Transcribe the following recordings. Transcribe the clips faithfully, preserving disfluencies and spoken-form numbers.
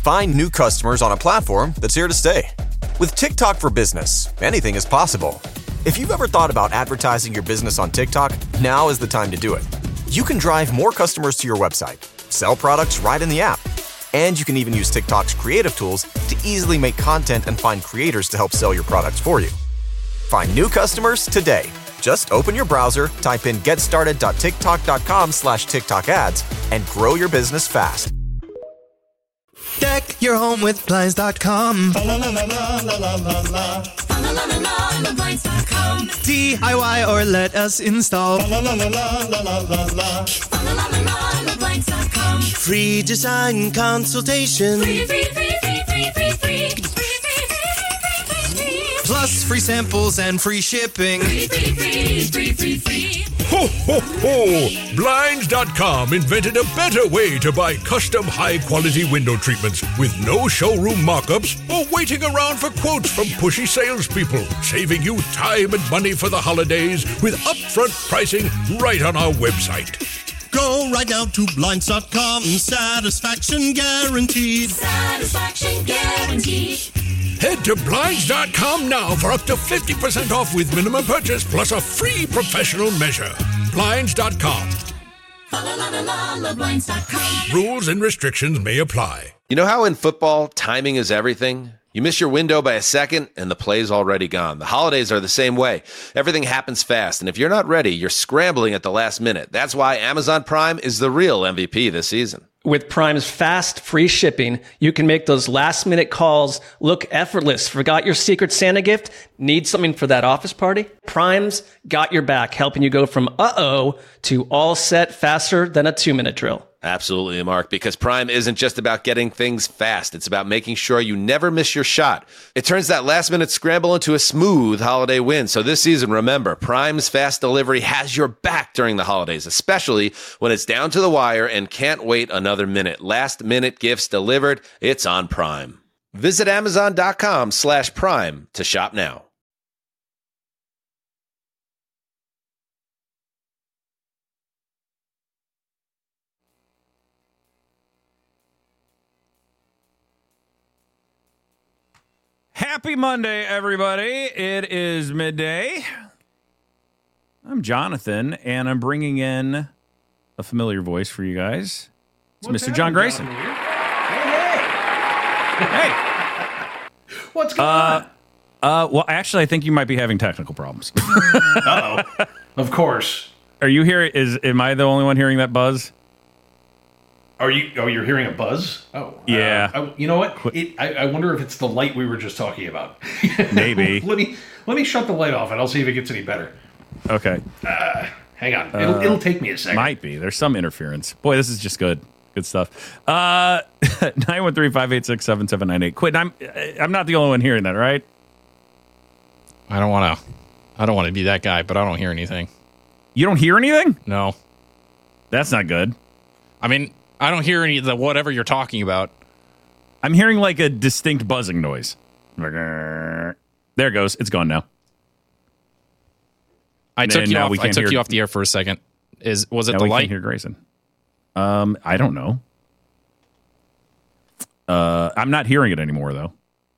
Find new customers on a platform that's here to stay. With TikTok for Business, anything is possible. If you've ever thought about advertising your business on TikTok, now is the time to do it. You can drive more customers to your website, sell products right in the app, and you can even use TikTok's creative tools to easily make content and find creators to help sell your products for you. Find new customers today. Just open your browser, type in getstarted.tiktok.com slash TikTok ads, and grow your business fast. Deck your home with Blinds dot com. D I Y or let us install. Free design consultation. Free, free, free, free, free, free, free. Plus free samples and free shipping. Free, free, free, free, free, free. Ho, ho, ho! Blinds dot com invented a better way to buy custom high-quality window treatments with no showroom mock-ups or waiting around for quotes from pushy salespeople, saving you time and money for the holidays with upfront pricing right on our website. Go right now to Blinds dot com. Satisfaction guaranteed. Satisfaction guaranteed. Head to Blinds dot com now for up to fifty percent off with minimum purchase plus a free professional measure. Blinds dot com. Blinds dot com. Rules and restrictions may apply. You know how in football, timing is everything? You miss your window by a second, and the play's already gone. The holidays are the same way. Everything happens fast, and if you're not ready, you're scrambling at the last minute. That's why Amazon Prime is the real M V P this season. With Prime's fast, free shipping, you can make those last-minute calls look effortless. Forgot your Secret Santa gift? Need something for that office party? Prime's got your back, helping you go from uh-oh to all set faster than a two-minute drill. Absolutely, Mark, because Prime isn't just about getting things fast. It's about making sure you never miss your shot. It turns that last-minute scramble into a smooth holiday win. So this season, remember, Prime's fast delivery has your back during the holidays, especially when it's down to the wire and can't wait another minute. Last-minute gifts delivered, it's on Prime. Visit Amazon.com slash Prime to shop now. Happy Monday, everybody. It is midday. I'm Jonathan, and I'm bringing in a familiar voice for you guys. It's What's Mister John Grayson. Hey, hey. Hey. What's going uh, on? Uh, well, actually, I think you might be having technical problems. Uh-oh. Of course. Are you here? Is Am I the only one hearing that buzz? Are you? Oh, you're hearing a buzz? Oh, yeah. Uh, I, you know what? It, I, I wonder if it's the light we were just talking about. Maybe. let me let me shut the light off, and I'll see if it gets any better. Okay. Uh, hang on. It'll Uh, it'll take me a second. Might be. There's some interference. Boy, this is just good. Good stuff. Uh, nine one three, five eight six, seven seven nine eight. Quit. I'm I'm not the only one hearing that, right? I don't want to. I don't want to be that guy, but I don't hear anything. You don't hear anything? No. That's not good. I mean, I don't hear any of the whatever you're talking about. I'm hearing like a distinct buzzing noise. There it goes. It's gone now. I took And you now off. we I can't took hear- you off the air for a second. Is was it Now the we light? can't hear Grayson. Um, I don't know. Uh, I'm not hearing it anymore though.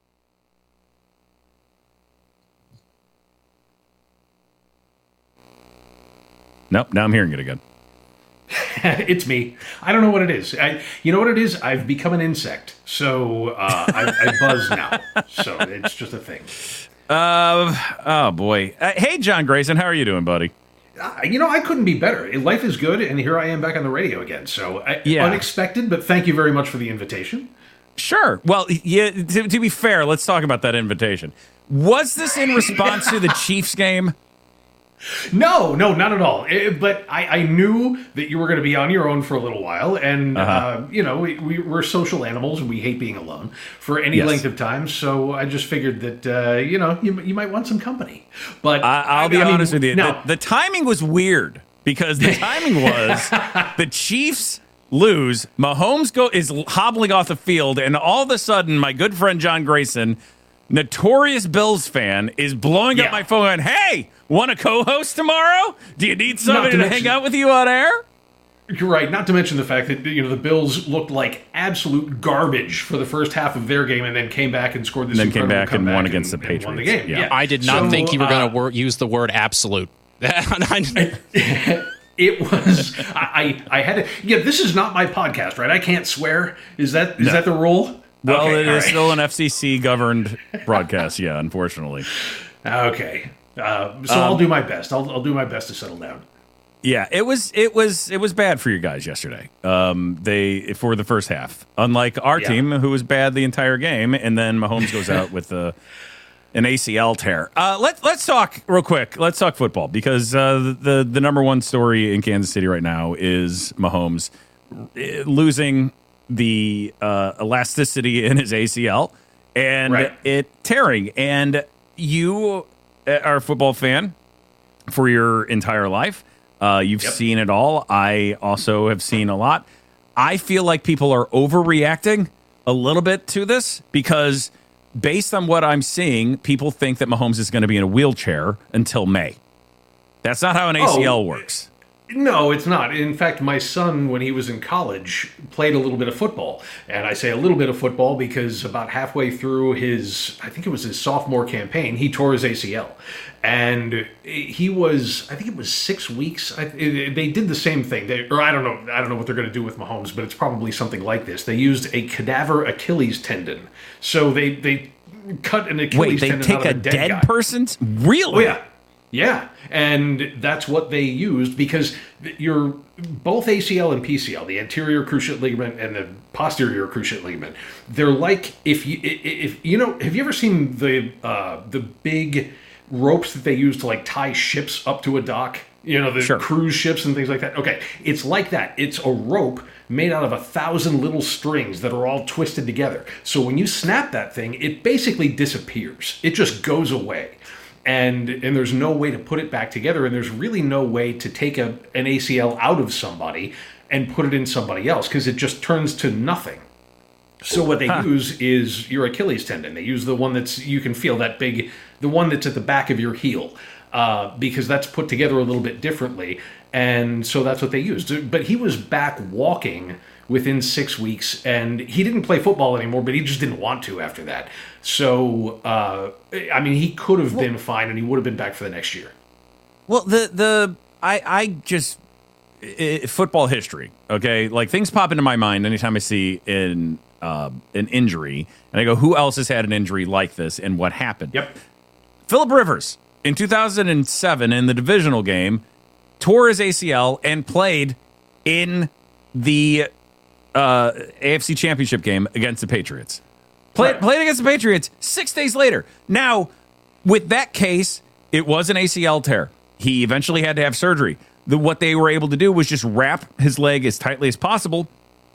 Nope. Now I'm hearing it again. It's me. I don't know what it is. I, you know what it is? I've become an insect, so uh, I, I buzz now. So it's just a thing. Uh, oh boy. Uh, hey, John Grayson, how are you doing, buddy? Uh, you know, I couldn't be better. Life is good, and here I am back on the radio again. So I, Yeah. unexpected, but thank you very much for the invitation. Sure. Well, yeah. To, to be fair, let's talk about that invitation. Was this in response to the Chiefs game? No, no, not at all. Eh, but I, I knew that you were going to be on your own for a little while, and Uh-huh. uh, you know, we, we, we're social animals, and we hate being alone for any Yes. length of time. So I just figured that uh, you know, you, you might want some company. But I, I'll I- be I mean, honest with you. Now, The, the timing was weird because the timing was the Chiefs lose, Mahomes go is hobbling off the field, and all of a sudden, my good friend John Grayson, notorious Bills fan, is blowing Yeah. up my phone going, "Hey, want to co-host tomorrow? Do you need somebody to to, mention- hang out with you on air?" You're right. Not to mention the fact that you know the Bills looked like absolute garbage for the first half of their game, and then came back and scored this. And then came back and won and, against the and Patriots. won the game. Yeah. Yeah. I did not So, think you were going uh, to wor- use the word absolute. It was. I, I I had to. Yeah, this is not my podcast, right? I can't swear. Is that is No. that the rule? Well, Okay, it all is right. still an F C C governed broadcast. Yeah, unfortunately. Okay. Uh, so Um, I'll do my best. I'll I'll do my best to settle down. Yeah, it was it was it was bad for you guys yesterday. Um, they for the first half, unlike our Yeah. team, who was bad the entire game, and then Mahomes goes out with a, an A C L tear. Uh, let's let's talk real quick. Let's talk football because uh, the the number one story in Kansas City right now is Mahomes uh, losing the uh, elasticity in his A C L and Right. it tearing. And you uh, are a football fan for your entire life. Uh, you've Yep. seen it all. I also have seen a lot. I feel like people are overreacting a little bit to this because based on what I'm seeing, people think that Mahomes is going to be in a wheelchair until May. That's not how an A C L Oh, works. No, it's not. In fact, my son, when he was in college, played a little bit of football. And I say a little bit of football because about halfway through his, I think it was his sophomore campaign, he tore his A C L. And he was, I think it was six weeks. I, it, they did the same thing. They, or I don't know. I don't know what they're going to do with Mahomes, but it's probably something like this. They used a cadaver Achilles tendon. So they, they cut an Achilles Wait, they tendon take out of a a dead, dead guy. person's? Really? Oh, yeah. Yeah, and that's what they used because your both A C L and P C L, the anterior cruciate ligament and the posterior cruciate ligament, they're like if you if you know have you ever seen the uh, the big ropes that they use to like tie ships up to a dock? You know, the Sure. cruise ships and things like that. Okay, it's like that. It's a rope made out of a thousand little strings that are all twisted together. So when you snap that thing, it basically disappears. It just goes away. And and there's no way to put it back together, and there's really no way to take a an A C L out of somebody and put it in somebody else because it just turns to nothing. So what they use is your Achilles tendon. They use the one that's you can feel that big, the one that's at the back of your heel, uh, because that's put together a little bit differently, and so that's what they used. But he was back walking within six weeks, and he didn't play football anymore, but he just didn't want to after that. So, uh, I mean, he could have been fine, and he would have been back for the next year. Well, the the I I just I, football history. Okay, like things pop into my mind anytime I see an uh, an injury, and I go, who else has had an injury like this, and what happened? Yep. Phillip Rivers in two thousand seven in the divisional game tore his A C L and played in the uh, A F C Championship game against the Patriots. Played, Right. played against the Patriots six days later. Now, with that case, it was an A C L tear. He eventually had to have surgery. The, what they were able to do was just wrap his leg as tightly as possible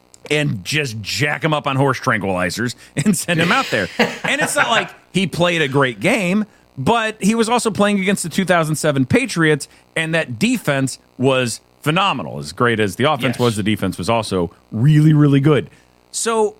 and just jack him up on horse tranquilizers and send him out there. And it's not like he played a great game, but he was also playing against the two thousand seven Patriots, and that defense was phenomenal. As great as the offense Yes. was, the defense was also really, really good. So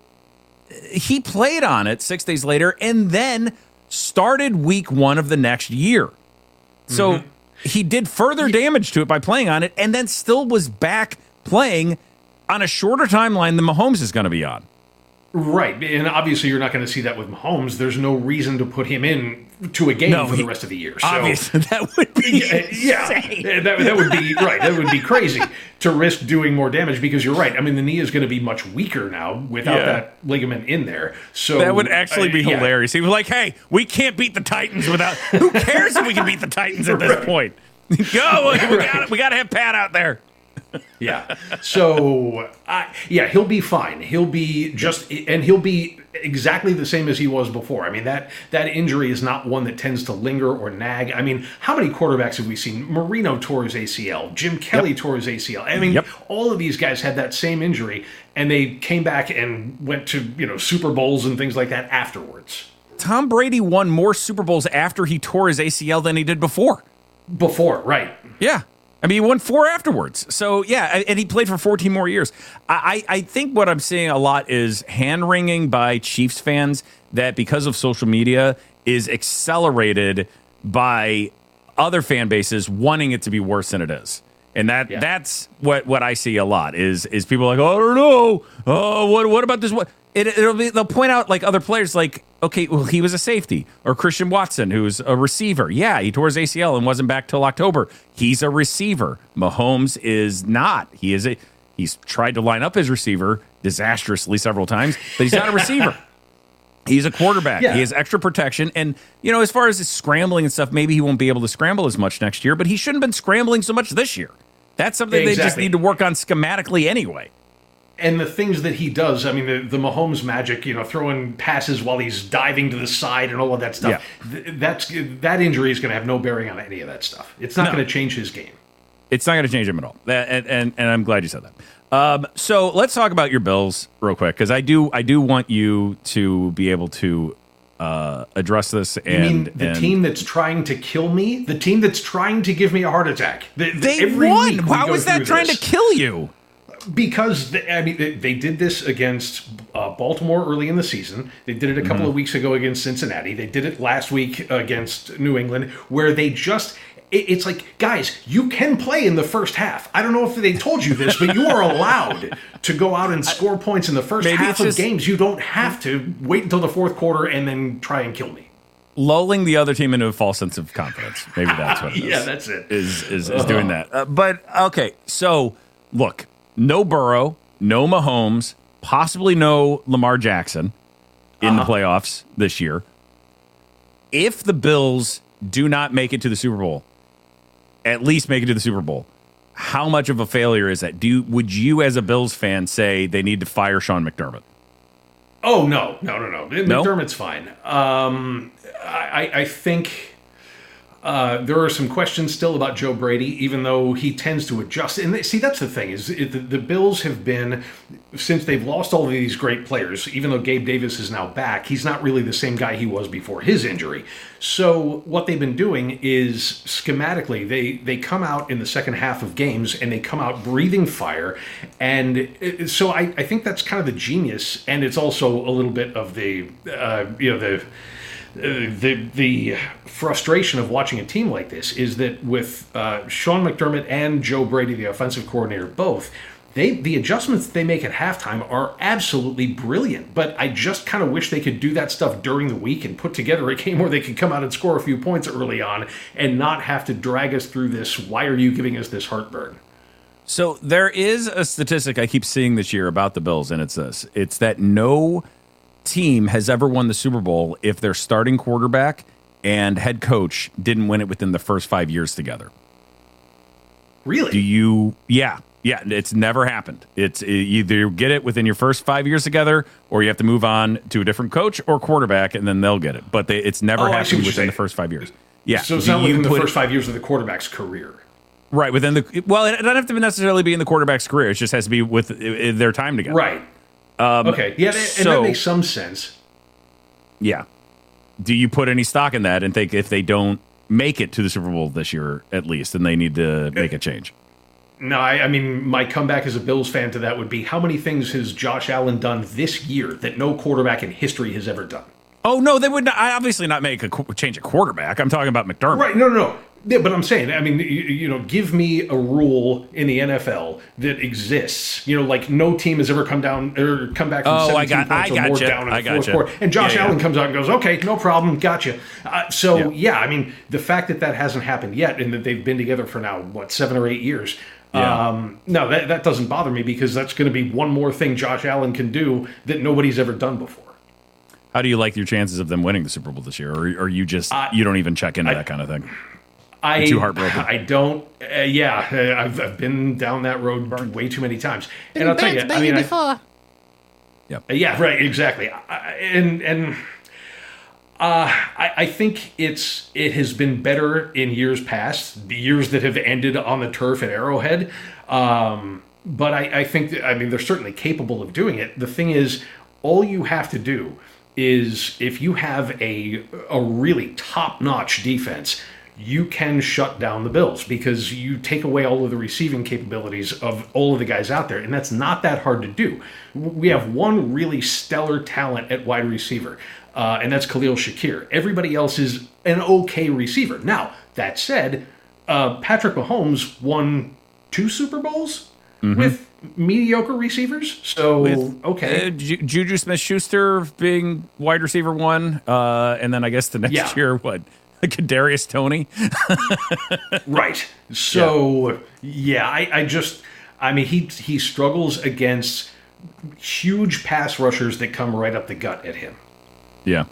he played on it six days later and then started week one of the next year. So Mm-hmm. he did further damage to it by playing on it and then still was back playing on a shorter timeline than Mahomes is going to be on. Right, and obviously you're not going to see that with Mahomes. There's no reason to put him in to a game No, for he- the rest of the year. So, Obviously, that would be yeah, insane. yeah, that, that would be right. That would be crazy to risk doing more damage because you're right. I mean, the knee is going to be much weaker now without Yeah. that ligament in there. So That would actually be uh, yeah. hilarious. He was like, hey, we can't beat the Titans without. Who cares if we can beat the Titans at this Right. point? Go. We got we got to have Pat out there. Yeah. So, I, yeah, he'll be fine. He'll be just, and he'll be exactly the same as he was before. I mean, that that injury is not one that tends to linger or nag. I mean, how many quarterbacks have we seen? Marino tore his A C L. Jim Kelly Yep. tore his A C L. I mean, Yep. all of these guys had that same injury, and they came back and went to, you know, Super Bowls and things like that afterwards. Tom Brady won more Super Bowls after he tore his A C L than he did before. Before, right. Yeah. I mean, he won four afterwards. So, yeah, and he played for fourteen more years. I, I think what I'm seeing a lot is hand-wringing by Chiefs fans that because of social media is accelerated by other fan bases wanting it to be worse than it is. And that Yeah. that's what, what I see a lot is is people like, oh, I don't know. Oh, what what about this? What it, it'll be they'll point out like other players like, okay, well, he was a safety, or Christian Watson, who's a receiver. Yeah, he tore his A C L and wasn't back till October. He's a receiver. Mahomes is not. He is a he's tried to line up his receiver disastrously several times, but he's not a receiver. He's a quarterback. Yeah. He has extra protection. And, you know, as far as his scrambling and stuff, maybe he won't be able to scramble as much next year, but he shouldn't have been scrambling so much this year. That's something they just Exactly. need to work on schematically anyway. And the things that he does, I mean, the, the Mahomes magic, you know, throwing passes while he's diving to the side and all of that stuff, th- that's that injury is going to have no bearing on any of that stuff. It's not No. going to change his game. It's not going to change him at all. That, and, and, and I'm glad you said that. Um, so let's talk about your Bills real quick, because I do I do want you to be able to uh, address this. You And, mean the and team that's trying to kill me? The team that's trying to give me a heart attack? The, the- they every won. week we How go is that through trying this. to kill you? Because they, I mean, they, they did this against uh, Baltimore early in the season. They did it a couple Mm-hmm. of weeks ago against Cincinnati. They did it last week against New England, where they just. it- It's like, guys, you can play in the first half. I don't know if they told you this, but you are allowed to go out and score points in the first Maybe half it's of just- games. You don't have to wait until the fourth quarter and then try and kill me. Lulling the other team into a false sense of confidence. Maybe that's what it is. Yeah, that's it. Is is, is doing that. Uh, but okay, so look, no Burrow, no Mahomes, possibly no Lamar Jackson in the playoffs this year. If the Bills do not make it to the Super Bowl, at least make it to the Super Bowl, how much of a failure is that? Do you, would you, as a Bills fan, say they need to fire Sean McDermott? Oh no, no, no, no. No? McDermott's fine. Um, I, I think uh, there are some questions still about Joe Brady, even though he tends to adjust. And they, see, that's the thing is it, the, the Bills have been, since they've lost all of these great players. Even though Gabe Davis is now back, he's not really the same guy he was before his injury. So what they've been doing is schematically they they come out in the second half of games and they come out breathing fire. And it, so I, I think that's kind of the genius, and it's also a little bit of the uh, you know the. Uh, the the frustration of watching a team like this is that with uh, Sean McDermott and Joe Brady, the offensive coordinator, both, they the adjustments they make at halftime are absolutely brilliant. But I just kind of wish they could do that stuff during the week and put together a game where they could come out and score a few points early on and not have to drag us through this, why are you giving us this heartburn? So there is a statistic I keep seeing this year about the Bills, and it's this. It's that no team has ever won the Super Bowl if their starting quarterback and head coach didn't win it within the first five years together. Really? Do you? Yeah. Yeah. It's never happened. It's either you get it within your first five years together, or you have to move on to a different coach or quarterback, and then they'll get it. But they, it's never Oh, I see happened what you're within saying. the first five years. Yeah. So it's Do not you within the put first it- five years of the quarterback's career. Right. Within the, well, it doesn't have to necessarily be in the quarterback's career. It just has to be with uh, their time together. Right. Um, Okay. Yeah, and so- that makes some sense. Yeah. Do you put any stock in that and think if they don't make it to the Super Bowl this year, at least, then they need to make a change? No, I, I mean, my comeback as a Bills fan to that would be, how many things has Josh Allen done this year that no quarterback in history has ever done? Oh, no, they would not, I obviously not make a qu- change of quarterback. I'm talking about McDermott. Right, no, no, no. Yeah, but I'm saying, I mean, you, you know, give me a rule in the N F L that exists. You know, like no team has ever come down or come back from Oh, I seventeen got- points I or more gotcha. down in the I fourth gotcha. quarter. And Josh Yeah, yeah. Allen comes out and goes, okay, no problem, gotcha. Uh, so, Yeah. yeah. I mean, the fact that that hasn't happened yet and that they've been together for now, what, seven or eight years, Yeah. um, no, that, that doesn't bother me because that's going to be one more thing Josh Allen can do that nobody's ever done before. How do you like your chances of them winning the Super Bowl this year? Or, or you just, Uh, you don't even check into I- that kind of thing? I, too heartbroken. I don't. Uh, yeah, uh, I've, I've been down that road way too many times, and I'll tell you. I mean, I, Yep. yeah, right, exactly. I, and and uh, I, I think it's it has been better in years past, the years that have ended on the turf at Arrowhead. Um, but I, I think that, I mean, they're certainly capable of doing it. The thing is, all you have to do is if you have a a really top-notch defense, you can shut down the Bills because you take away all of the receiving capabilities of all of the guys out there, and that's not that hard to do. We have one really stellar talent at wide receiver, uh, and that's Khalil Shakir. Everybody else is an okay receiver. Now, that said, uh, Patrick Mahomes won two Super Bowls Mhm. with mediocre receivers. So, With, okay. uh, Ju- Juju Smith-Schuster being wide receiver one, uh, and then I guess the next Yeah. year, what, Kadarius Toney? Right. So, yeah, I, I just, I mean, he he struggles against huge pass rushers that come right up the gut at him. Yeah.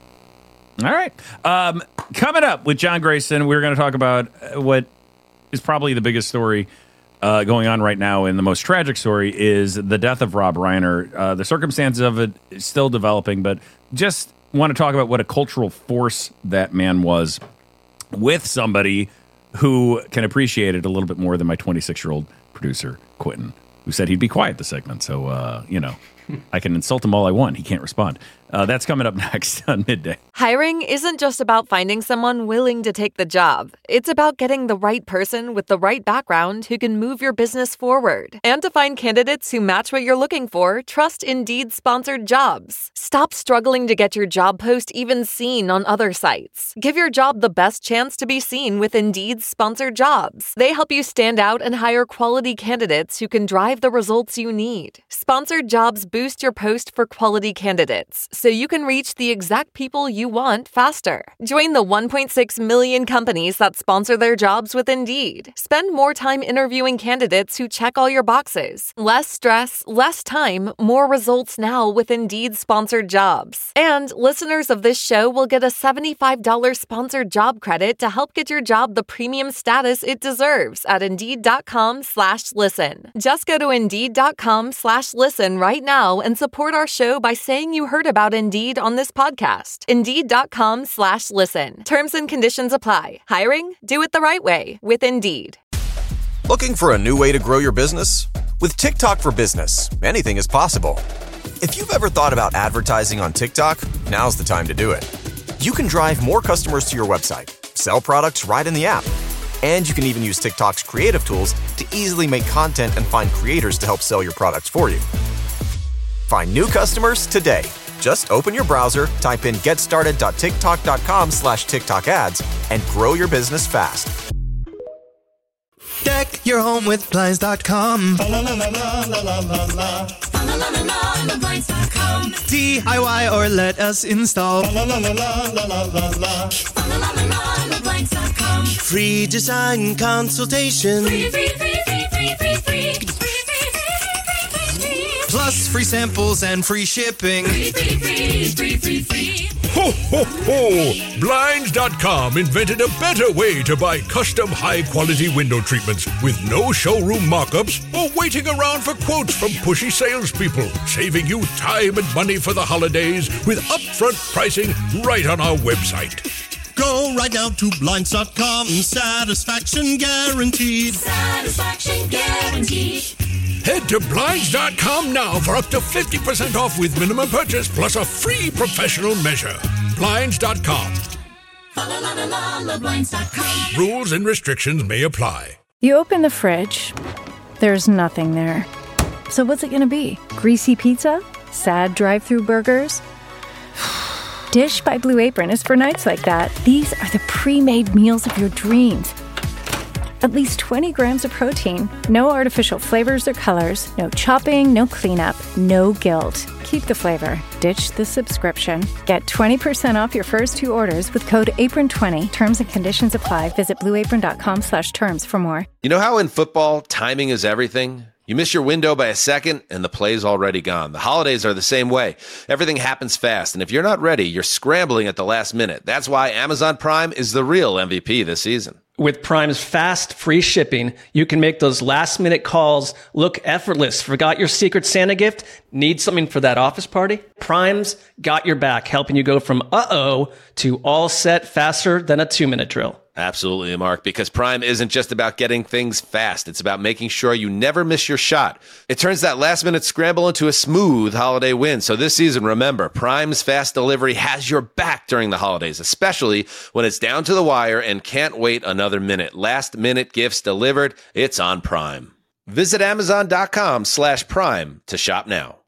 All right. Um, coming up with John Grayson, we're going to talk about what is probably the biggest story uh, going on right now, and the most tragic story is the death of Rob Reiner. Uh, the circumstances of it is still developing, but just want to talk about what a cultural force that man was with somebody who can appreciate it a little bit more than my twenty-six-year-old producer, Quentin, who said he'd be quiet this segment. So, uh, you know, I can insult him all I want. He can't respond. Uh, that's coming up next on Midday. Hiring isn't just about finding someone willing to take the job. It's about getting the right person with the right background who can move your business forward. And to find candidates who match what you're looking for, trust Indeed-sponsored jobs. Stop struggling to get your job post even seen on other sites. Give your job the best chance to be seen with Indeed-sponsored jobs. They help you stand out and hire quality candidates who can drive the results you need. Sponsored jobs boost your post for quality candidates, so you can reach the exact people you want faster. Join the one point six million companies that sponsor their jobs with Indeed. Spend more time interviewing candidates who check all your boxes. Less stress, less time, more results now with Indeed-sponsored jobs. And listeners of this show will get a seventy-five dollars sponsored job credit to help get your job the premium status it deserves at Indeed.com slash listen. Just go to Indeed.com slash listen right now and support our show by saying you heard about Indeed on this podcast. Indeed.com slash listen. Terms and conditions apply. Hiring? Do it the right way with Indeed. Looking for a new way to grow your business? With TikTok for Business, anything is possible. If you've ever thought about advertising on TikTok, now's the time to do it. You can drive more customers to your website, sell products right in the app, and you can even use TikTok's creative tools to easily make content and find creators to help sell your products for you. Find new customers today. Just open your browser, type in getstarted.tiktok.com slash TikTok ads, and grow your business fast. Deck your home with Blinds dot com. La la la la la la la la. La la la la la Blinds dot com. D I Y or let us install. La la la la la la la la. La la la la Blinds dot com. Free design consultation. Free, free, free, free, free, free, free. Plus free samples and free shipping. Free, free, free, free, free, free. Ho, ho, ho! Blinds dot com invented a better way to buy custom high-quality window treatments with no showroom mock-ups or waiting around for quotes from pushy salespeople, saving you time and money for the holidays with upfront pricing right on our website. Go right now to Blinds dot com. Satisfaction guaranteed. Satisfaction guaranteed. Head to Blinds dot com now for up to fifty percent off with minimum purchase plus a free professional measure. Blinds dot com. La la la la la Blinds dot com. Rules and restrictions may apply. You open the fridge, there's nothing there. So what's it gonna be? Greasy pizza? Sad drive-through burgers? Dish by Blue Apron is for nights like that. These are the pre-made meals of your dreams. At least twenty grams of protein, no artificial flavors or colors, no chopping, no cleanup, no guilt. Keep the flavor. Ditch the subscription. Get twenty percent off your first two orders with code apron twenty. Terms and conditions apply. Visit blue apron dot com slash terms for more. You know how in football, timing is everything? You miss your window by a second, and the play's already gone. The holidays are the same way. Everything happens fast, and if you're not ready, you're scrambling at the last minute. That's why Amazon Prime is the real M V P this season. With Prime's fast, free shipping, you can make those last-minute calls look effortless. Forgot your Secret Santa gift? Need something for that office party? Prime's got your back, helping you go from uh-oh to all set faster than a two-minute drill. Absolutely, Mark, because Prime isn't just about getting things fast. It's about making sure you never miss your shot. It turns that last-minute scramble into a smooth holiday win. So this season, remember, Prime's fast delivery has your back during the holidays, especially when it's down to the wire and can't wait another minute. Last-minute gifts delivered, it's on Prime. Visit Amazon.com slash Prime to shop now.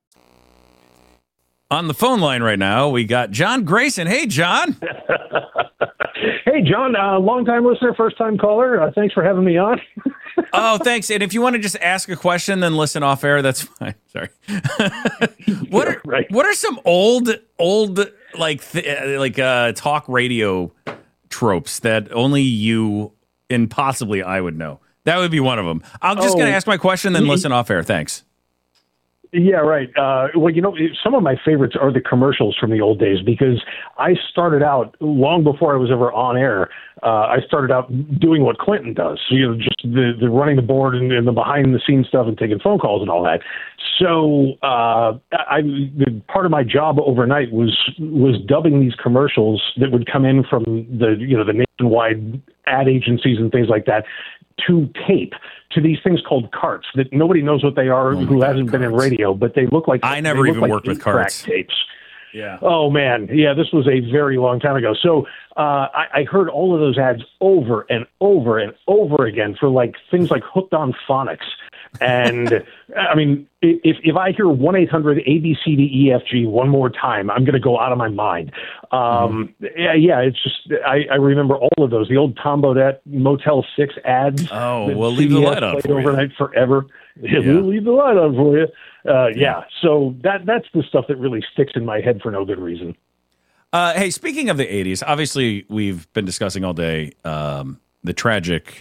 On the phone line right now, we got John Grayson. Hey, John. Hey, John, uh, long-time listener, first-time caller. Uh, thanks for having me on. Oh, thanks. And if you want to just ask a question, then listen off air, that's fine. Sorry. what are right. what are some old old like th- like uh, talk radio tropes that only you and possibly I would know? That would be one of them. I'm just Oh, going to ask my question, then listen off air. Thanks. Yeah, right. Uh, well, you know, some of my favorites are the commercials from the old days because I started out long before I was ever on air. Uh, I started out doing what Clinton does, so, you know, just the, the running the board and, and the behind the scenes stuff and taking phone calls and all that. So uh, I, the part of my job overnight was was dubbing these commercials that would come in from the you know the nationwide ad agencies and things like that to tape to these things called carts that nobody knows what they are, Oh who God, hasn't carts. been in radio, but they look like I never they look even like worked with eight-track carts. tapes. Yeah. Oh man, yeah, this was a very long time ago. So uh, I, I heard all of those ads over and over and over again for like things like Hooked on Phonics. And I mean, if if I hear one eight hundred A B C D E F G one more time, I'm going to go out of my mind. Um, mm. yeah, yeah, it's just I, I remember all of those. The old Tom Bodette Motel Six ads. Oh, we'll leave the light on for overnight you. forever. Yeah. Yeah. We'll leave the light on for you. Uh, yeah, so that that's the stuff that really sticks in my head for no good reason. Uh, hey, speaking of the eighties, obviously we've been discussing all day um, the tragic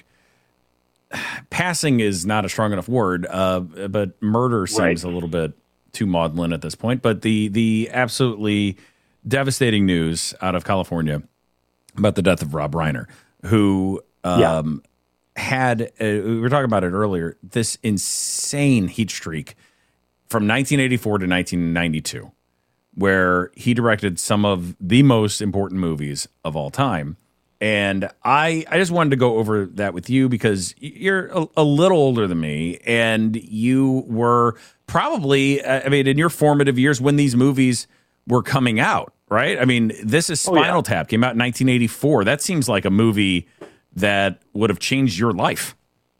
passing is not a strong enough word, uh, but murder seems Right. a little bit too maudlin at this point. But the the absolutely devastating news out of California about the death of Rob Reiner, who um, had, uh, we were talking about it earlier, this insane heat streak from nineteen eighty-four to nineteen ninety-two, where he directed some of the most important movies of all time. And I, I just wanted to go over that with you because you're a, a little older than me, and you were probably, I mean, in your formative years when these movies were coming out, right? I mean, this is Spinal Oh, yeah. Tap, came out in nineteen eighty-four. That seems like a movie that would have changed your life.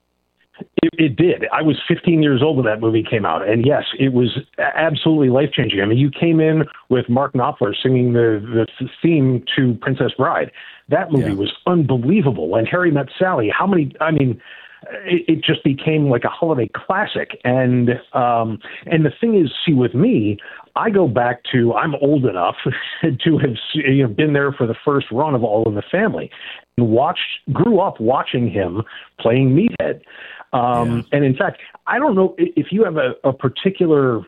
It, it did. I was fifteen years old when that movie came out, and yes, it was absolutely life changing. I mean, you came in with Mark Knopfler singing the the theme to Princess Bride. That movie Yeah. was unbelievable. And Harry Met Sally. How many? I mean, it, it just became like a holiday classic. And um, and the thing is, see, with me, I go back to I'm old enough to have you know, been there for the first run of All in the Family, and watched, grew up watching him playing Meathead. Um, Yeah. And in fact, I don't know if you have a, a particular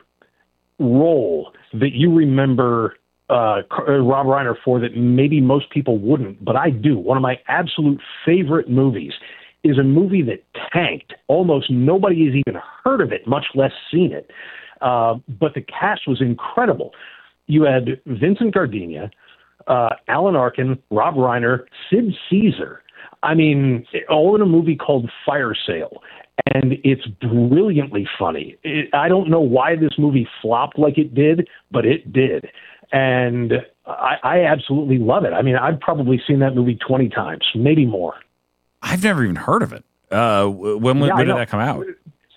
role that you remember uh, Rob Reiner for that maybe most people wouldn't, but I do. One of my absolute favorite movies is a movie that tanked. Almost nobody has even heard of it, much less seen it. Uh, but the cast was incredible. You had Vincent Gardenia, uh, Alan Arkin, Rob Reiner, Sid Caesar. I mean, all in a movie called Fire Sale. And it's brilliantly funny. It, I don't know why this movie flopped like it did, but it did. And I, I absolutely love it. I mean, I've probably seen that movie twenty times, maybe more. I've never even heard of it. Uh, when when, Yeah, when I did know. that come out?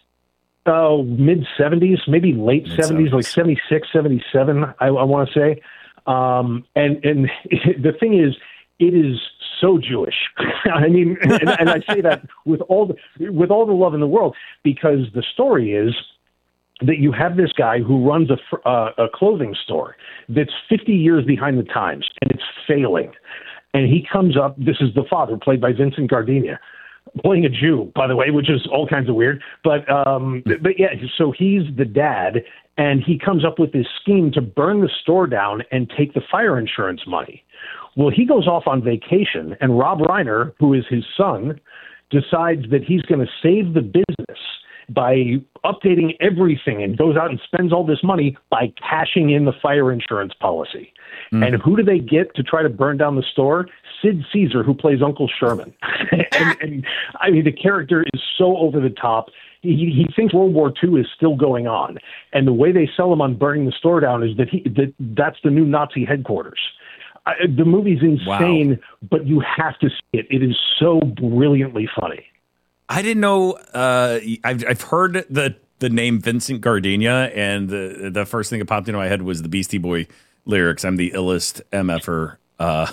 Uh, mid seventies, maybe late Mid-seventies. seventies, like seventy-six, seventy-seven, I, I want to say. Um, and, and the thing is, it is so Jewish. I mean, and, and I say that with all the, with all the love in the world, because the story is that you have this guy who runs a, fr- uh, a clothing store that's fifty years behind the times, and it's failing. And he comes up, this is the father, played by Vincent Gardenia, playing a Jew, by the way, which is all kinds of weird. But, um, but yeah, so he's the dad, and he comes up with this scheme to burn the store down and take the fire insurance money. Well, he goes off on vacation, and Rob Reiner, who is his son, decides that he's going to save the business by updating everything, and goes out and spends all this money by cashing in the fire insurance policy. Mm. And who do they get to try to burn down the store? Sid Caesar, who plays Uncle Sherman. and, and I mean, the character is so over the top. He, he thinks World War Two is still going on. And the way they sell him on burning the store down is that, he, that that's the new Nazi headquarters. I, the movie's insane, wow. But you have to see it. It is so brilliantly funny. I didn't know. Uh, I've I've heard the the name Vincent Gardenia, and the the first thing that popped into my head was the Beastie Boy lyrics. I'm the illest M F er uh,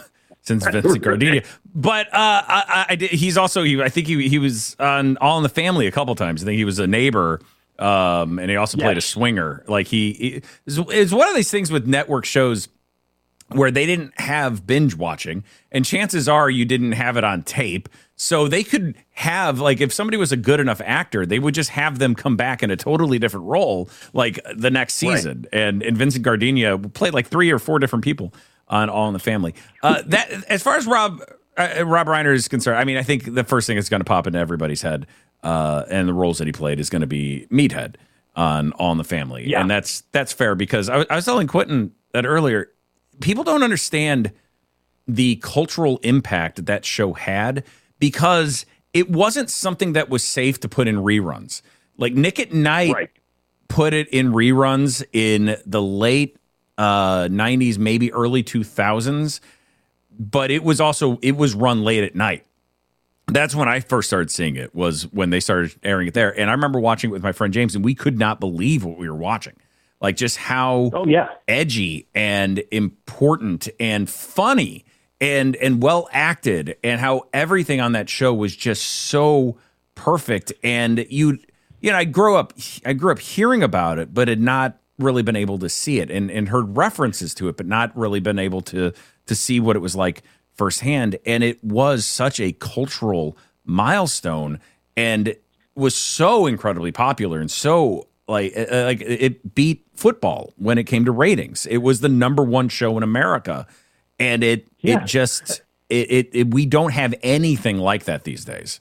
since Vincent Gardenia. But uh, I, I did, he's also, he, I think he he was on All in the Family a couple times. I think he was a neighbor, um, and he also yes. played a swinger. Like he, he it's one of these things with network shows where they didn't have binge watching, and chances are you didn't have it on tape. So they could have, like, if somebody was a good enough actor, they would just have them come back in a totally different role, like the next season. Right. And and Vincent Gardenia played like three or four different people on All in the Family. Uh, that as far as Rob uh, Rob Reiner is concerned, I mean, I think the first thing that's going to pop into everybody's head, uh, and the roles that he played, is going to be Meathead on All in the Family, yeah. and that's that's fair because I, I was telling Quentin that earlier. People don't understand the cultural impact that that show had because it wasn't something that was safe to put in reruns. Like Nick at Night right. put it in reruns in the late uh, nineties, maybe early two thousands, but it was also, it was run late at night. That's when I first started seeing it, was when they started airing it there. And I remember watching it with my friend James, and we could not believe what we were watching. Like just how oh, yeah. edgy and important and funny and and well acted, and how everything on that show was just so perfect. And you, you know, I grew up, I grew up hearing about it, but had not really been able to see it, and and heard references to it, but not really been able to to see what it was like firsthand. And it was such a cultural milestone, and was so incredibly popular and so. Like, uh, like it beat football when it came to ratings. It was the number one show in America, and it yeah. it just it, it, it we don't have anything like that these days.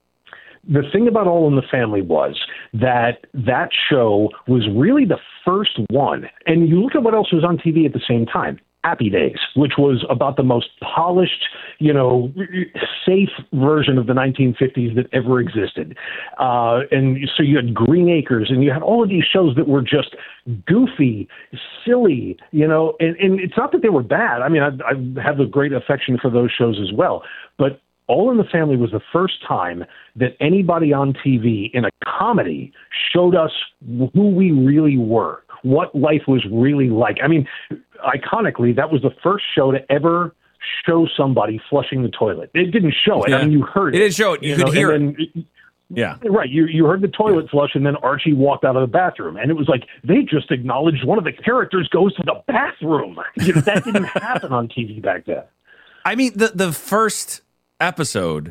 The thing about All in the Family was that that show was really the first one, and you look at what else was on T V at the same time. Happy Days, which was about the most polished, you know, safe version of the nineteen fifties that ever existed. Uh, and so you had Green Acres, and you had all of these shows that were just goofy, silly, you know, and, and it's not that they were bad. I mean, I, I have a great affection for those shows as well. But All in the Family was the first time that anybody on T V in a comedy showed us who we really were, what life was really like. I mean, iconically, that was the first show to ever show somebody flushing the toilet. It didn't show it. Yeah. I mean, you heard it. It didn't show it. You, you could know, hear it. Then, yeah. Right. You you heard the toilet yeah. flush, and then Archie walked out of the bathroom. And it was like, they just acknowledged one of the characters goes to the bathroom. You know, that didn't happen on T V back then. I mean, the, the first episode,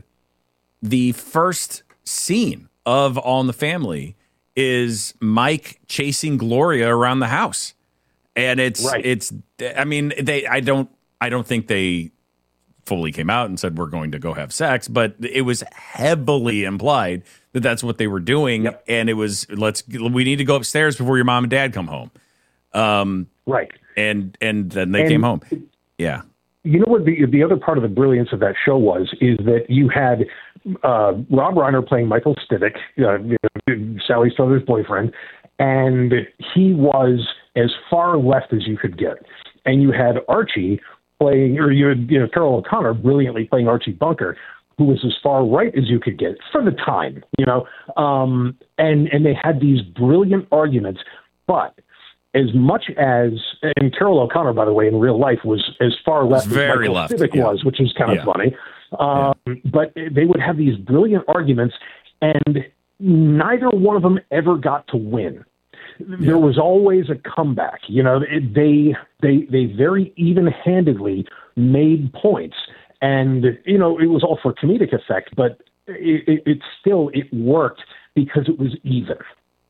the first scene of All in the Family is Mike chasing Gloria around the house. And it's, right. it's, I mean, they, I don't, I don't think they fully came out and said, we're going to go have sex, but it was heavily implied that that's what they were doing. Yep. And it was, let's, we need to go upstairs before your mom and dad come home. Um, right. And, and then they and, came home. Yeah. You know what the, the other part of the brilliance of that show was, is that you had uh, Rob Reiner playing Michael Stivic, uh, you know, Sally Struthers' boyfriend, and he was as far left as you could get. And you had Archie playing, or you had, you know, Carol O'Connor brilliantly playing Archie Bunker, who was as far right as you could get for the time, you know. Um, and, and they had these brilliant arguments, but as much as, and Carol O'Connor, by the way, in real life was as far left as Michael left. Stivic yeah. was, which is kind of yeah. funny. Um, yeah. But they would have these brilliant arguments, and neither one of them ever got to win. Yeah. There was always a comeback. You know, it, they they they very even-handedly made points, and you know it was all for comedic effect, but it, it, it still it worked because it was even.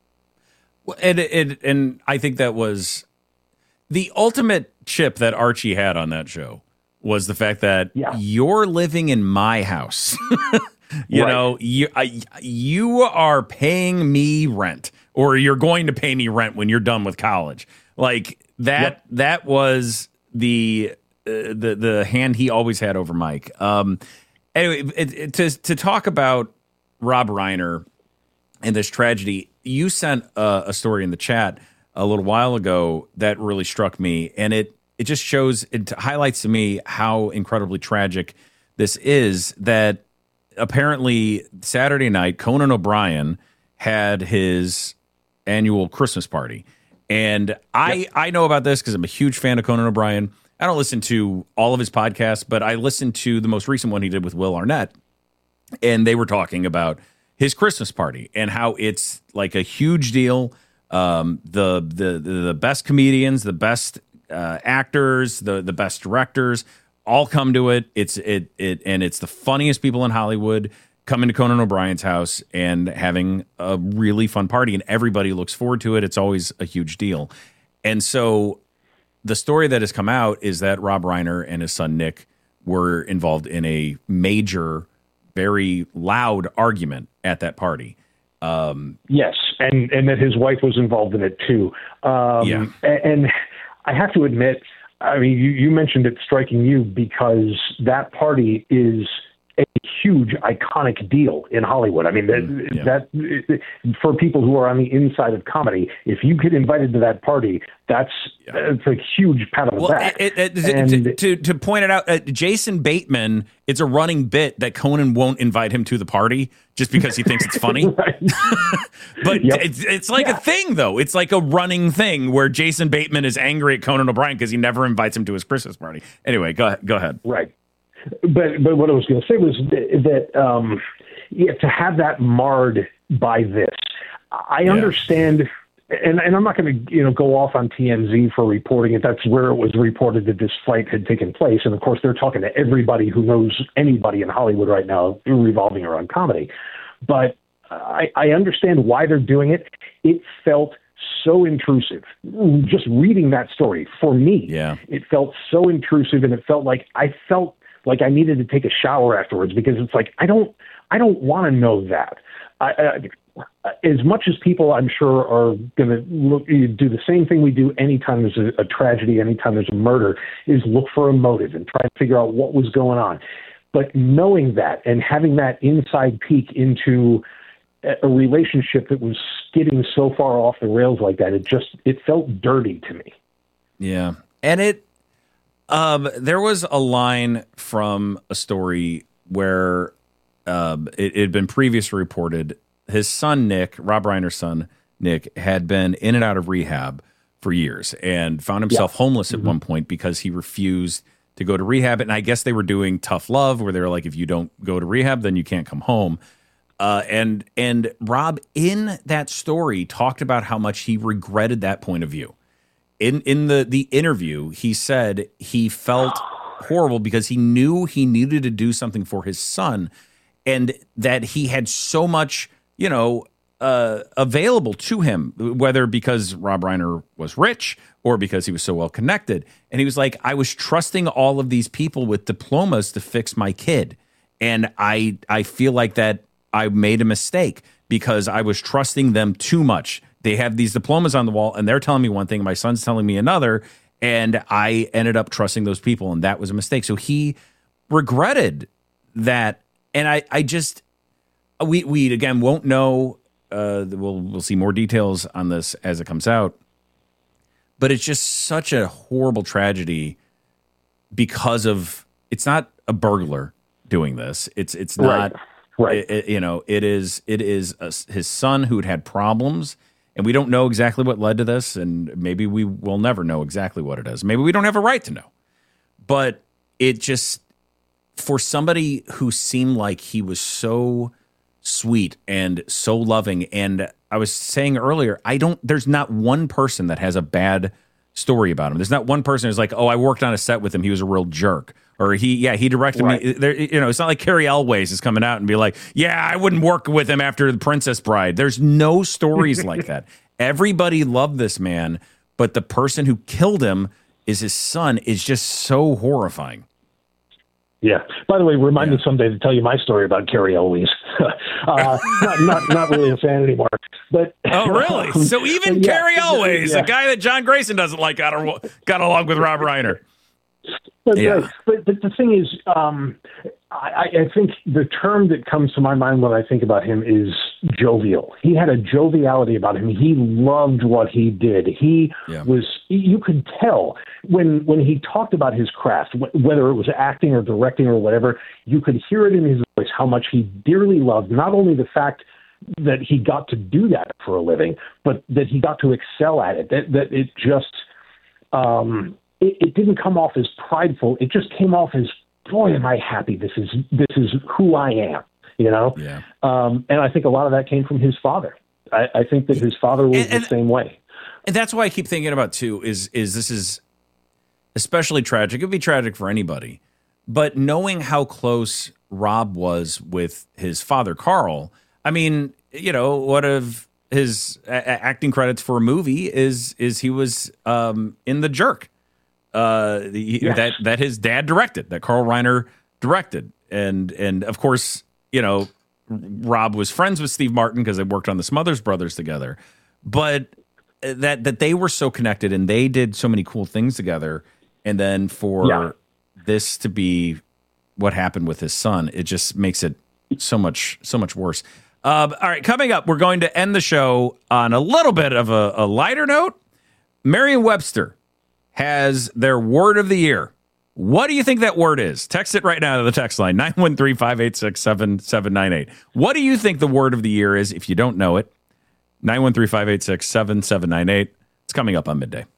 Well, and and and I think that was the ultimate chip that Archie had on that show, was the fact that yeah. you're living in my house. you right. know, you I, you are paying me rent, or you're going to pay me rent when you're done with college. Like that. Yep. That was the uh, the the hand he always had over Mike. Um, anyway, it, it, to to talk about Rob Reiner and this tragedy, you sent a, a story in the chat a little while ago that really struck me, and it it just shows, it highlights to me how incredibly tragic this is. That apparently Saturday night, Conan O'Brien had his annual Christmas party, and I yep. I know about this because I'm a huge fan of Conan O'Brien. I don't listen to all of his podcasts, but I listened to the most recent one he did with Will Arnett, and they were talking about his Christmas party and how it's like a huge deal. Um, the the the best comedians, the best uh, actors, the the best directors all come to it. It's it it and it's the funniest people in Hollywood coming to Conan O'Brien's house and having a really fun party, and everybody looks forward to it. It's always a huge deal. And so the story that has come out is that Rob Reiner and his son Nick were involved in a major, very loud argument at that party. Um, yes, and, and that his wife was involved in it too. Um, yeah. And I have to admit, I mean, you, you mentioned it striking you because that party is a huge, iconic deal in Hollywood. I mean, that, mm, yeah. that for people who are on the inside of comedy, if you get invited to that party, that's yeah. it's a huge pat on the well, back. It, it, it, and, to, to to point it out, uh, Jason Bateman, it's a running bit that Conan won't invite him to the party just because he thinks it's funny. But yep. it's, it's like yeah. a thing, though. It's like a running thing where Jason Bateman is angry at Conan O'Brien because he never invites him to his Christmas party. Anyway, go ahead. Go ahead. Right. But but what I was going to say was that, that um, yeah, to have that marred by this, I yeah. understand, and, and I'm not going to you know go off on T M Z for reporting it. That's where it was reported that this fight had taken place, and of course they're talking to everybody who knows anybody in Hollywood right now revolving around comedy. But I, I understand why they're doing it. It felt so intrusive. Just reading that story for me, yeah. it felt so intrusive, and it felt like I felt. Like I needed to take a shower afterwards because it's like I don't I don't want to know that. I, I, as much as people I'm sure are going to look do the same thing we do anytime there's a, a tragedy, anytime there's a murder, is look for a motive and try to figure out what was going on. But knowing that and having that inside peek into a relationship that was skidding so far off the rails like that, it just it felt dirty to me. Yeah, and it. Um, there was a line from a story where um, it, it had been previously reported his son, Nick, Rob Reiner's son, Nick, had been in and out of rehab for years and found himself yeah. homeless at mm-hmm. one point because he refused to go to rehab. And I guess they were doing tough love where they were like, if you don't go to rehab, then you can't come home. Uh, and and Rob, in that story, talked about how much he regretted that point of view. In in the, the interview, he said he felt horrible because he knew he needed to do something for his son and that he had so much, you know, uh, available to him, whether because Rob Reiner was rich or because he was so well connected. And he was like, I was trusting all of these people with diplomas to fix my kid. And I I feel like that I made a mistake because I was trusting them too much. They have these diplomas on the wall, and they're telling me one thing, my son's telling me another, and I ended up trusting those people, and that was a mistake. So he regretted that, and I, I just, we, we again won't know. Uh, we'll, we'll see more details on this as it comes out, but it's just such a horrible tragedy because of it's not a burglar doing this. It's it's not, right. Right. It, it, you know, it is it is a, his son who'd had problems. And we don't know exactly what led to this, and maybe we will never know exactly what it is. Maybe we don't have a right to know. But it just, for somebody who seemed like he was so sweet and so loving, and I was saying earlier, I don't, there's not one person that has a bad story about him. There's not one person who's like, oh, I worked on a set with him, he was a real jerk. Or he, yeah, he directed right. me. There, you know, it's not like Carrie Elways is coming out and be like, yeah, I wouldn't work with him after The Princess Bride. There's no stories like that. Everybody loved this man, but the person who killed him is his son is just so horrifying. Yeah. By the way, remind yeah. me someday to tell you my story about Carrie Elways. uh, not, not, not really a fan anymore. But oh, really? Um, so even yeah, Carrie Elways, yeah. a guy that John Grayson doesn't like, got, got along with Rob Reiner. But, yeah. right. but, but the thing is, um, I, I think the term that comes to my mind when I think about him is jovial. He had a joviality about him. He loved what he did. He yeah. was, you could tell when when he talked about his craft, whether it was acting or directing or whatever, you could hear it in his voice how much he dearly loved not only the fact that he got to do that for a living, but that he got to excel at it, that, that it just... Um, it, it didn't come off as prideful. It just came off as, boy, am I happy. This is this is who I am, you know? Yeah. Um, and I think a lot of that came from his father. I, I think that his father was and, and, the same way. And that's why I keep thinking about, too, is is this is especially tragic. It would be tragic for anybody. But knowing how close Rob was with his father, Carl, I mean, you know, one of his a- acting credits for a movie is is he was um, in The Jerk. Uh, he, yes. that that his dad directed, that Carl Reiner directed. And, and of course, you know, Rob was friends with Steve Martin because they worked on the Smothers Brothers together. But that that they were so connected and they did so many cool things together. And then for yeah. this to be what happened with his son, it just makes it so much so much worse. Uh, all right, coming up, we're going to end the show on a little bit of a, a lighter note. Merriam-Webster has their word of the year. What do you think that word is? Text it right now to the text line, nine one three, five eight six, seven seven nine eight. What do you think the word of the year is if you don't know it? nine one three, five eight six, seven seven nine eight. It's coming up on Midday.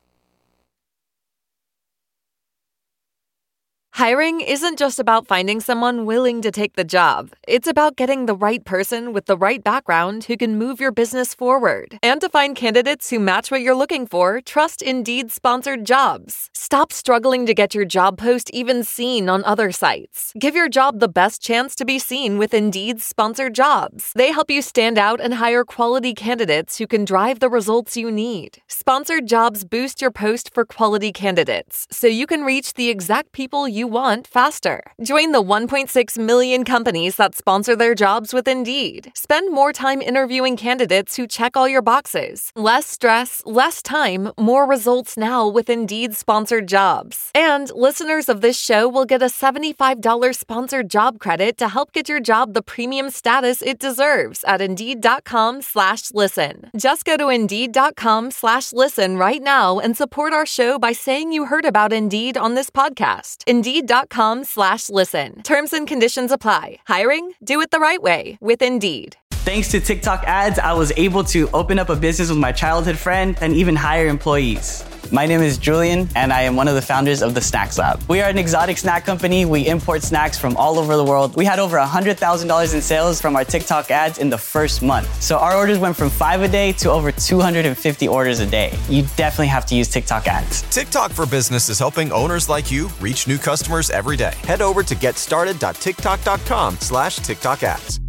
Hiring isn't just about finding someone willing to take the job. It's about getting the right person with the right background who can move your business forward. And to find candidates who match what you're looking for, trust Indeed sponsored jobs. Stop struggling to get your job post even seen on other sites. Give your job the best chance to be seen with Indeed sponsored jobs. They help you stand out and hire quality candidates who can drive the results you need. Sponsored jobs boost your post for quality candidates, so you can reach the exact people you want faster. Join the one point six million companies that sponsor their jobs with Indeed. Spend more time interviewing candidates who check all your boxes. Less stress, less time, more results now with Indeed sponsored jobs. And listeners of this show will get a seventy-five dollars sponsored job credit to help get your job the premium status it deserves at Indeed.com slash listen. Just go to Indeed.com slash listen right now and support our show by saying you heard about Indeed on this podcast. Indeed.com slash listen. Terms and conditions apply. Hiring? Do it the right way with Indeed. Thanks to TikTok ads, I was able to open up a business with my childhood friend and even hire employees. My name is Julian, and I am one of the founders of the Snacks Lab. We are an exotic snack company. We import snacks from all over the world. We had over one hundred thousand dollars in sales from our TikTok ads in the first month. So our orders went from five a day to over two hundred fifty orders a day. You definitely have to use TikTok ads. TikTok for Business is helping owners like you reach new customers every day. Head over to getstarted.tiktok.com slash TikTok ads.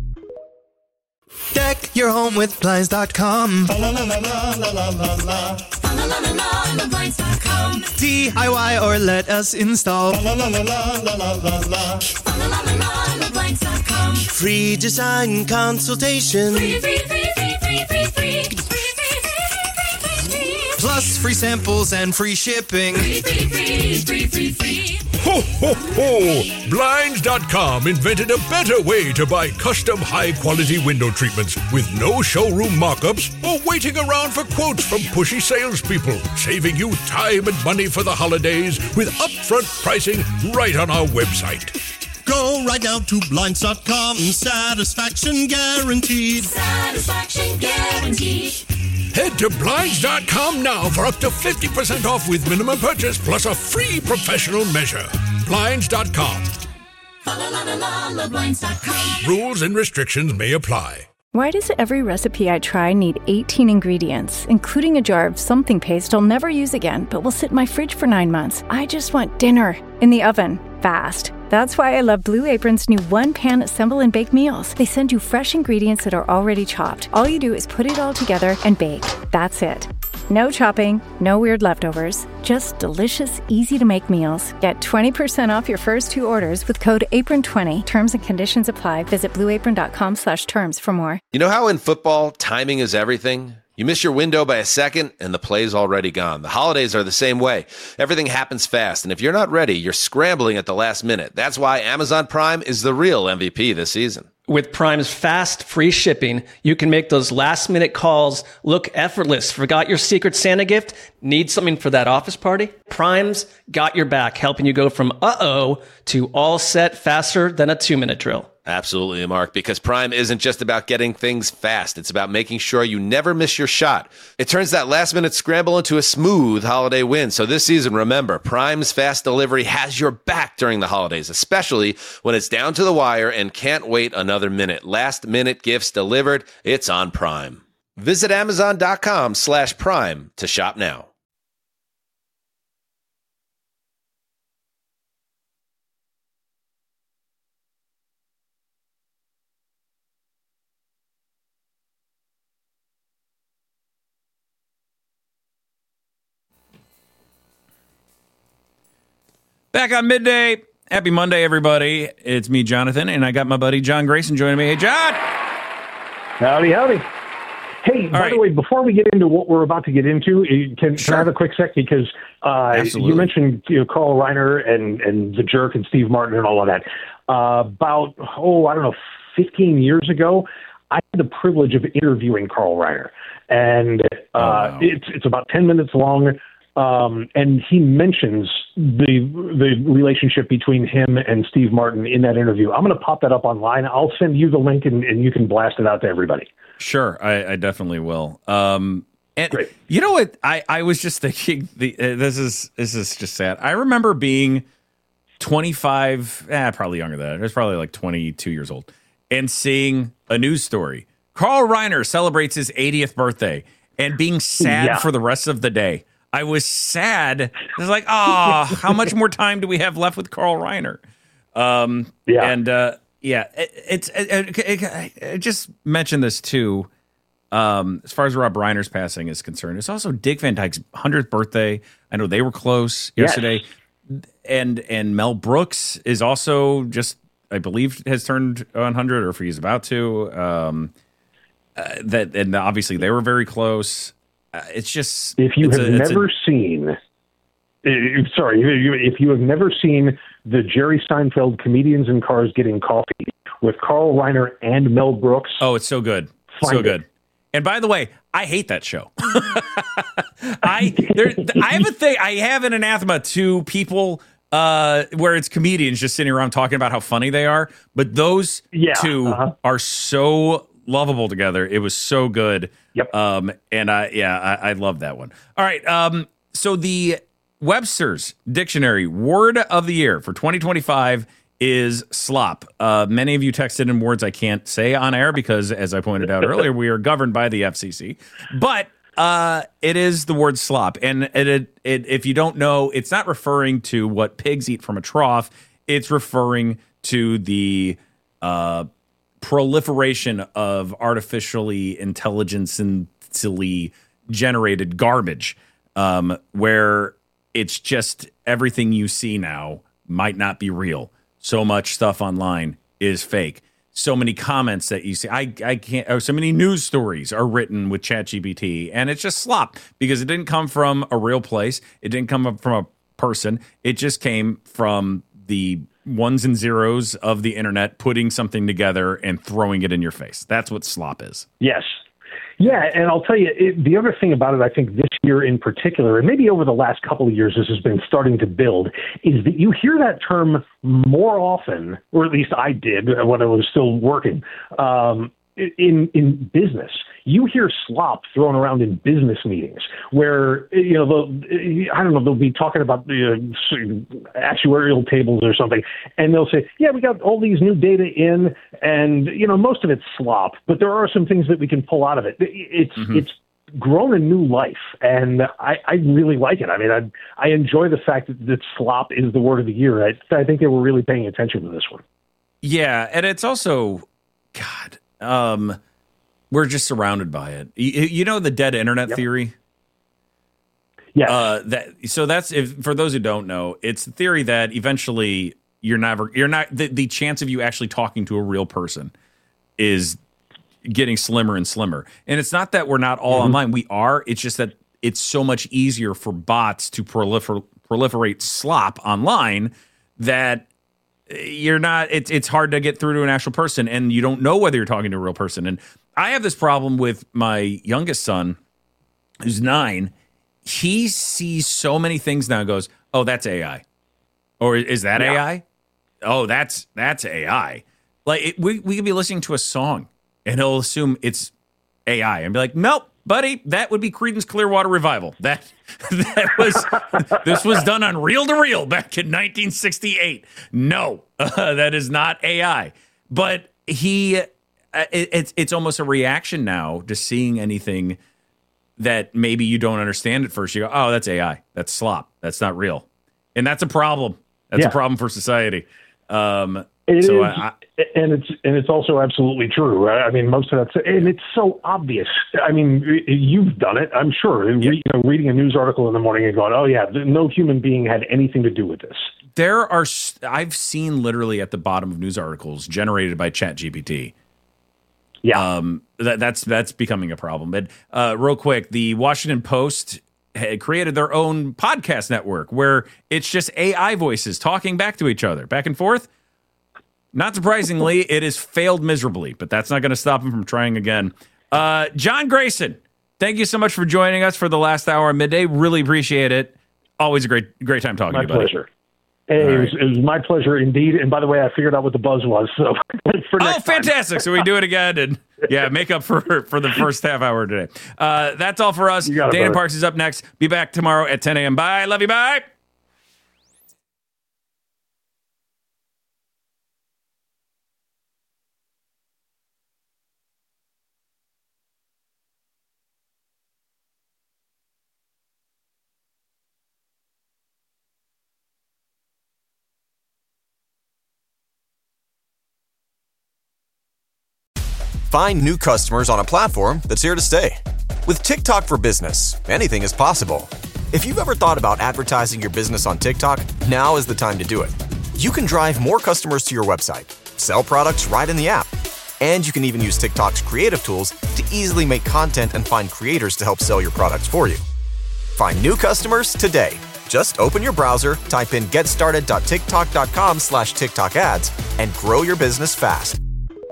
Deck your home with Blinds dot com. La la la la la la la la la. La la la la la Blinds dot com. D I Y or let us install. La la la la la la la la. La la la la Blinds dot com. Free design consultation. Free free free free free free free. Free free free free free. Plus free samples and free shipping. Free free free free free free. Ho, ho, ho! Blinds dot com invented a better way to buy custom high-quality window treatments with no showroom mock-ups or waiting around for quotes from pushy salespeople, saving you time and money for the holidays with upfront pricing right on our website. Go right now to Blinds dot com. Satisfaction guaranteed. Satisfaction guaranteed. Head to Blinds dot com now for up to fifty percent off with minimum purchase plus a free professional measure. Blinds dot com. La la la la la Blinds dot com. Rules and restrictions may apply. Why does every recipe I try need eighteen ingredients, including a jar of something paste I'll never use again, but will sit in my fridge for nine months? I just want dinner in the oven, fast. That's why I love Blue Apron's new one-pan assemble and bake meals. They send you fresh ingredients that are already chopped. All you do is put it all together and bake. That's it. No chopping, no weird leftovers, just delicious, easy-to-make meals. Get twenty percent off your first two orders with code apron twenty. Terms and conditions apply. Visit blue apron dot com slash terms for more. You know how in football, timing is everything? You miss your window by a second, and the play's already gone. The holidays are the same way. Everything happens fast, and if you're not ready, you're scrambling at the last minute. That's why Amazon Prime is the real M V P this season. With Prime's fast, free shipping, you can make those last-minute calls look effortless. Forgot your Secret Santa gift? Need something for that office party? Prime's got your back, helping you go from uh-oh to all set faster than a two-minute drill. Absolutely, Mark, because Prime isn't just about getting things fast. It's about making sure you never miss your shot. It turns that last-minute scramble into a smooth holiday win. So this season, remember, Prime's fast delivery has your back during the holidays, especially when it's down to the wire and can't wait another minute. Last-minute gifts delivered, it's on Prime. Visit Amazon.com slash Prime to shop now. Back on Midday. Happy Monday, everybody. It's me, Jonathan, and I got my buddy John Grayson joining me. Hey, John. Howdy, howdy. Hey, All by right. the way, before we get into what we're about to get into, eh, can, Sure. can I have a quick sec? Because uh, Absolutely. you mentioned you know, Carl Reiner and, and The Jerk and Steve Martin and all of that. Uh, about, oh, I don't know, fifteen years ago, I had the privilege of interviewing Carl Reiner. And uh, Oh, wow. it's it's about ten minutes long. Um, and he mentions the the relationship between him and Steve Martin in that interview. I'm going to pop that up online. I'll send you the link, and, and you can blast it out to everybody. Sure, I, I definitely will. Um, and Great. You know what? I, I was just thinking. The uh, this is this is just sad. I remember being twenty-five, eh, probably younger than that. I was probably like twenty-two years old, and seeing a news story. Carl Reiner celebrates his eightieth birthday, and being sad Yeah. for the rest of the day. I was sad. I was like, oh, how much more time do we have left with Carl Reiner? Um, Yeah. And uh, yeah, it, it's it, it, it, I just mentioned this too. Um, as far as Rob Reiner's passing is concerned, it's also Dick Van Dyke's hundredth birthday. I know they were close Yes. yesterday, and and Mel Brooks is also just, I believe, has turned one hundred, or if he's about to. Um, uh, that and obviously they were very close. Uh, it's just If you it's have a- it's a- never seen, uh, sorry, if you- if you have never seen the Jerry Seinfeld Comedians in Cars Getting Coffee with Carl Reiner and Mel Brooks, oh, it's so good, Find so it. good. And by the way, I hate that show. I there, I have a thing. I have an anathema to people uh, where it's comedians just sitting around talking about how funny they are. But those Yeah, two uh-huh. are so lovable together. It was so good. Yep. Um, and I, yeah, I, I love that one. All right. Um, so the Webster's Dictionary word of the year for twenty twenty-five is slop. Uh, many of you texted in words I can't say on air because, as I pointed out earlier, we are governed by the F C C. But uh, it is the word slop. And it, it, it, if you don't know, it's not referring to what pigs eat from a trough. It's referring to the uh, proliferation of artificially intelligently generated garbage, um, where it's just everything you see now might not be real. So much stuff online is fake. So many comments that you see, I, I can't, oh, so many news stories are written with ChatGPT, and it's just slop because it didn't come from a real place. It didn't come from a person. It just came from the ones and zeros of the internet, putting something together and throwing it in your face. That's what slop is. yes. Yeah, and I'll tell you, it, the other thing about it, I think this year in particular, and maybe over the last couple of years this has been starting to build, is that you hear that term more often, or at least I did when I was still working, um, in in business. You hear slop thrown around in business meetings where, you know, they'll, I don't know, they'll be talking about the uh, actuarial tables or something, and they'll say, yeah, we got all these new data in, and, you know, most of it's slop, but there are some things that we can pull out of it. It's Mm-hmm. it's grown a new life, and I, I really like it. I mean, I I enjoy the fact that, that slop is the word of the year. I, I think they were really paying attention to this one. Yeah, and it's also, God, um, we're just surrounded by it. You, you know the dead internet Yep. theory? Yeah. Uh, that so that's if for those who don't know, it's the theory that eventually you're never you're not the, the chance of you actually talking to a real person is getting slimmer and slimmer. And it's not that we're not all Mm-hmm. online. We are. It's just that it's so much easier for bots to prolifer- proliferate slop online that you're not, it's it's hard to get through to an actual person, and you don't know whether you're talking to a real person. And I have this problem with my youngest son, who's nine. He sees so many things now and goes, oh, that's A I. Or is that Yeah. A I? Oh, that's that's A I. Like it, we we could be listening to a song and he'll assume it's A I and be like, nope, buddy, that would be Creedence Clearwater Revival. That that was this was done on reel to reel back in nineteen sixty-eight. No, uh, that is not A I. But he, uh, it, it's it's almost a reaction now to seeing anything that maybe you don't understand at first. You go, oh, that's A I. That's slop. That's not real, and that's a problem. That's Yeah. a problem for society. Um, It so is, I, and it's and it's also absolutely true. I I mean, most of that's and it's so obvious. I mean, you've done it, I'm sure. Yeah. You know, reading a news article in the morning and going, "Oh yeah, no human being had anything to do with this." There are, I've seen literally at the bottom of news articles generated by ChatGPT. Yeah, um, that, that's that's becoming a problem. But uh, real quick, the Washington Post had created their own podcast network where it's just A I voices talking back to each other, back and forth. Not surprisingly, it has failed miserably, but that's not going to stop him from trying again. Uh, John Grayson, thank you so much for joining us for the last hour of Midday. Really appreciate it. Always a great great time talking My to you, buddy. pleasure. Hey, it, was, it was my pleasure indeed. And by the way, I figured out what the buzz was. So for Oh, next fantastic. time. So we do it again and yeah, make up for for the first half hour today. Uh, that's all for us. You got it, Dana brother. Parks is up next. Be back tomorrow at ten a.m. Bye. Love you. Bye. Find new customers on a platform that's here to stay. With TikTok for Business, anything is possible. If you've ever thought about advertising your business on TikTok, now is the time to do it. You can drive more customers to your website, sell products right in the app, and you can even use TikTok's creative tools to easily make content and find creators to help sell your products for you. Find new customers today. Just open your browser, type in getstarted.tiktok.com slash TikTok ads, and grow your business fast.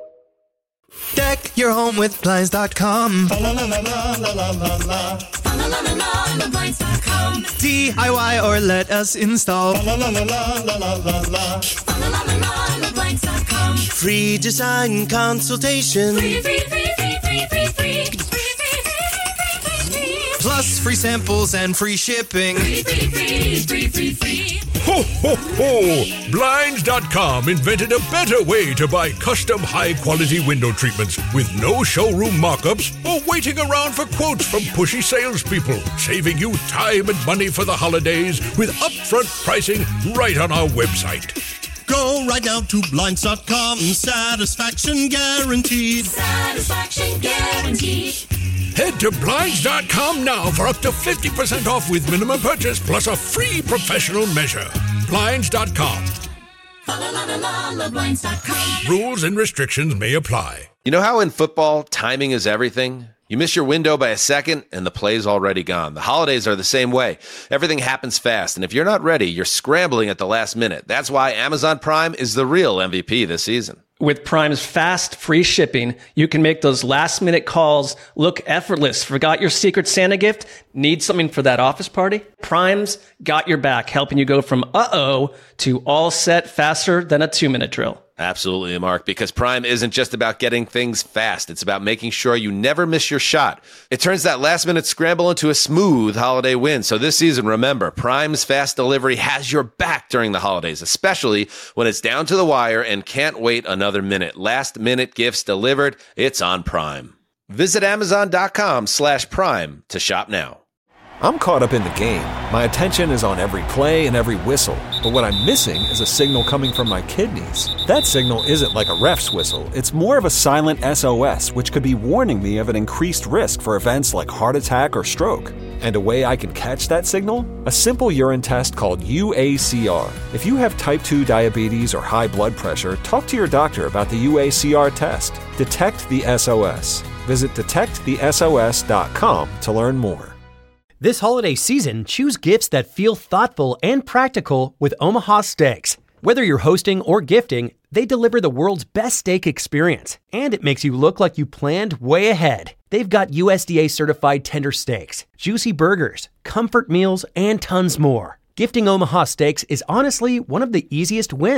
Deck your home with Blinds dot com. La la la la la la la la. La la la la la Blinds dot com. D I Y or let us install. La la la la la la la la. La la la la la Blinds dot com. Free design consultation. Free, free, free, free, free, free, free. Free, free, free, free, free, free. Plus free samples and free shipping. Free, free, free, free, free, free. Ho, ho, ho! Blinds dot com invented a better way to buy custom high-quality window treatments with no showroom markups or waiting around for quotes from pushy salespeople, saving you time and money for the holidays with upfront pricing right on our website. Go right now to Blinds dot com. Satisfaction guaranteed. Satisfaction guaranteed. Head to Blinds dot com now for up to fifty percent off with minimum purchase plus a free professional measure. Blinds dot com. La la la la la Blinds dot com. Rules and restrictions may apply. You know how in football, timing is everything? You miss your window by a second, and the play's already gone. The holidays are the same way. Everything happens fast, and if you're not ready, you're scrambling at the last minute. That's why Amazon Prime is the real M V P this season. With Prime's fast, free shipping, you can make those last-minute calls look effortless. Forgot your Secret Santa gift? Need something for that office party? Prime's got your back, helping you go from uh-oh to all set faster than a two-minute drill. Absolutely, Mark, because Prime isn't just about getting things fast. It's about making sure you never miss your shot. It turns that last-minute scramble into a smooth holiday win. So this season, remember, Prime's fast delivery has your back during the holidays, especially when it's down to the wire and can't wait another minute. Last-minute gifts delivered, it's on Prime. Visit Amazon.com slash Prime to shop now. I'm caught up in the game. My attention is on every play and every whistle. But what I'm missing is a signal coming from my kidneys. That signal isn't like a ref's whistle. It's more of a silent S O S, which could be warning me of an increased risk for events like heart attack or stroke. And a way I can catch that signal? A simple urine test called U A C R. If you have type two diabetes or high blood pressure, talk to your doctor about the U A C R test. Detect the S O S. Visit detect the S O S dot com to learn more. This holiday season, choose gifts that feel thoughtful and practical with Omaha Steaks. Whether you're hosting or gifting, they deliver the world's best steak experience, and it makes you look like you planned way ahead. They've got U S D A certified tender steaks, juicy burgers, comfort meals, and tons more. Gifting Omaha Steaks is honestly one of the easiest wins.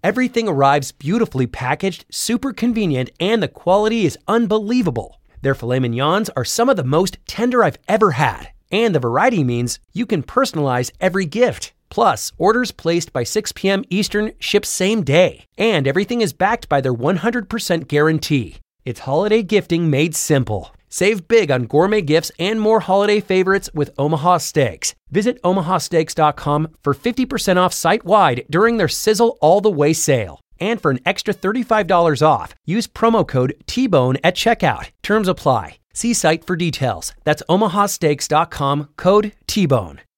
Everything arrives beautifully packaged, super convenient, and the quality is unbelievable. Their filet mignons are some of the most tender I've ever had. And the variety means you can personalize every gift. Plus, orders placed by six p.m. Eastern ship same day. And everything is backed by their one hundred percent guarantee. It's holiday gifting made simple. Save big on gourmet gifts and more holiday favorites with Omaha Steaks. Visit omaha steaks dot com for fifty percent off site-wide during their Sizzle All the Way sale. And for an extra thirty-five dollars off, use promo code T-Bone at checkout. Terms apply. See site for details. That's omaha steaks dot com, code T-Bone.